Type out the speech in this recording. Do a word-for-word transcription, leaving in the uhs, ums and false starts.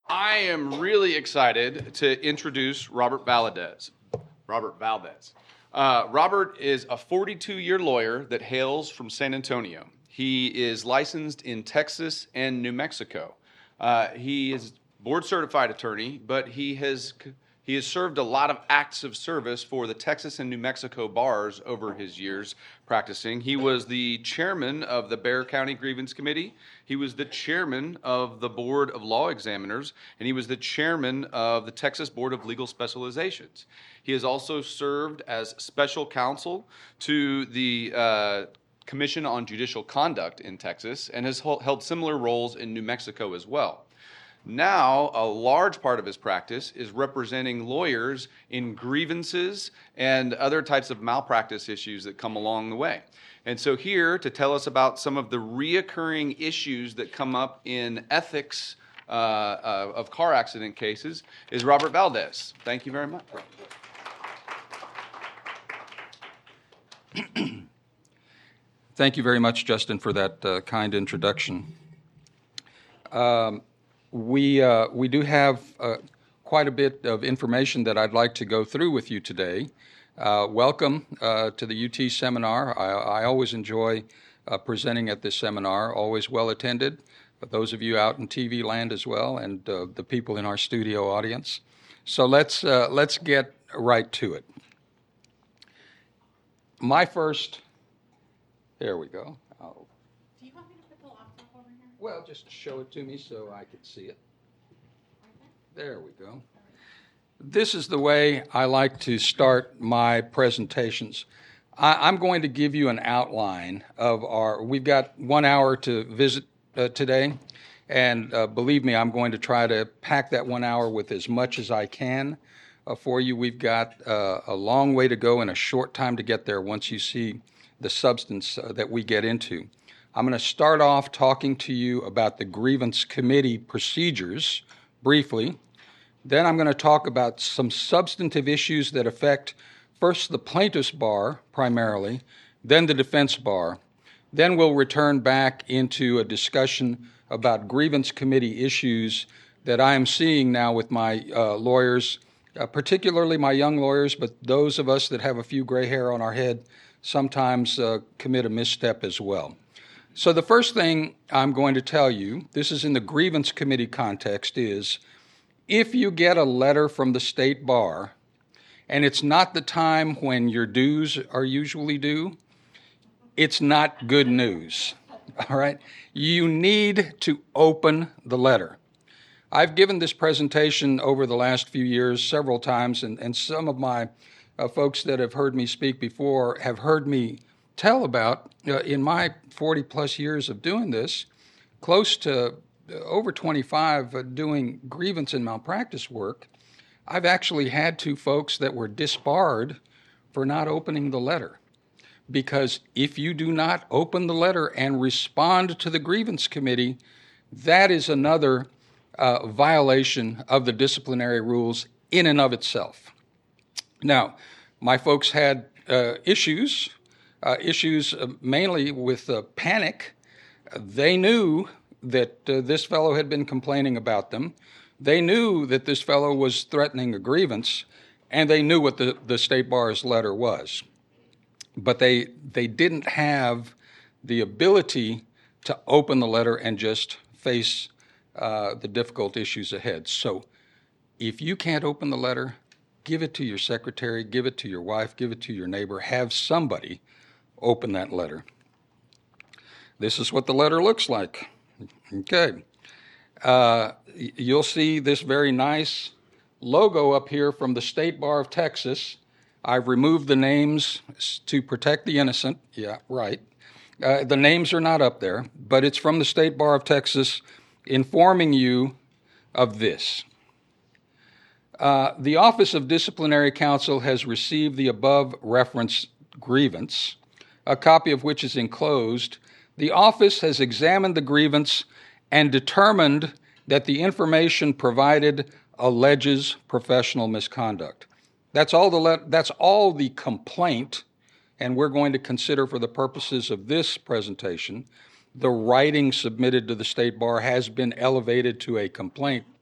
I am really excited to introduce Robert Valadez. Robert Valdez. Uh, Robert is a forty-two-year lawyer that hails from San Antonio. He is licensed in Texas and New Mexico. Uh, he is board-certified attorney, but he has he has served a lot of acts of service for the Texas and New Mexico bars over his years practicing. He was the chairman of the Bexar County Grievance Committee. He was the chairman of the Board of Law Examiners, and he was the chairman of the Texas Board of Legal Specializations. He has also served as special counsel to the uh, Commission on Judicial Conduct in Texas and has held similar roles in New Mexico as well. Now, a large part of his practice is representing lawyers in grievances and other types of malpractice issues that come along the way. And so here to tell us about some of the reoccurring issues that come up in ethics uh, uh, of car accident cases is Robert Valdez. Thank you very much. Thank you very much, Justin, for that uh, kind introduction. Um, we, uh, we do have uh, quite a bit of information that I'd like to go through with you today. Uh, welcome uh, to the U T seminar. I, I always enjoy uh, presenting at this seminar, always well attended, but those of you out in T V land as well, and uh, the people in our studio audience. So let's, uh, let's get right to it. My first... There we go. Oh. Do you want me to put the laptop over here? Well, just show it to me so I can see it. There we go. This is the way I like to start my presentations. I, I'm going to give you an outline of our, we've got one hour to visit uh, today, and uh, believe me, I'm going to try to pack that one hour with as much as I can uh, for you. We've got uh, a long way to go and a short time to get there once you see the substance uh, that we get into. I'm going to start off talking to you about the grievance committee procedures briefly. Then I'm going to talk about some substantive issues that affect first the plaintiff's bar primarily, then the defense bar. Then we'll return back into a discussion about grievance committee issues that I am seeing now with my uh, lawyers, uh, particularly my young lawyers, but those of us that have a few gray hair on our head sometimes uh, commit a misstep as well. So the first thing I'm going to tell you, this is in the grievance committee context, is if you get a letter from the state bar and it's not the time when your dues are usually due, it's not good news, all right? You need to open the letter. I've given this presentation over the last few years several times, and, and some of my Uh, folks that have heard me speak before have heard me tell about, uh, in my forty plus years of doing this, close to uh, over twenty-five uh, doing grievance and malpractice work, I've actually had two folks that were disbarred for not opening the letter. Because if you do not open the letter and respond to the grievance committee, that is another uh, violation of the disciplinary rules in and of itself. Now, my folks had uh, issues, uh, issues uh, mainly with uh, panic. They knew that uh, this fellow had been complaining about them. They knew that this fellow was threatening a grievance, and they knew what the, the state bar's letter was. But they, they didn't have the ability to open the letter and just face uh, the difficult issues ahead. So if you can't open the letter, give it to your secretary, give it to your wife, give it to your neighbor, have somebody open that letter. This is what the letter looks like. Okay. Uh, you'll see this very nice logo up here from the State Bar of Texas. I've removed the names to protect the innocent. Yeah, right. Uh, the names are not up there, but it's from the State Bar of Texas informing you of this. Uh, the Office of Disciplinary Counsel has received the above referenced grievance, a copy of which is enclosed. The office has examined the grievance and determined that the information provided alleges professional misconduct. That's all the le- that's all the complaint, and we're going to consider for the purposes of this presentation, the writing submitted to the State Bar has been elevated to a complaint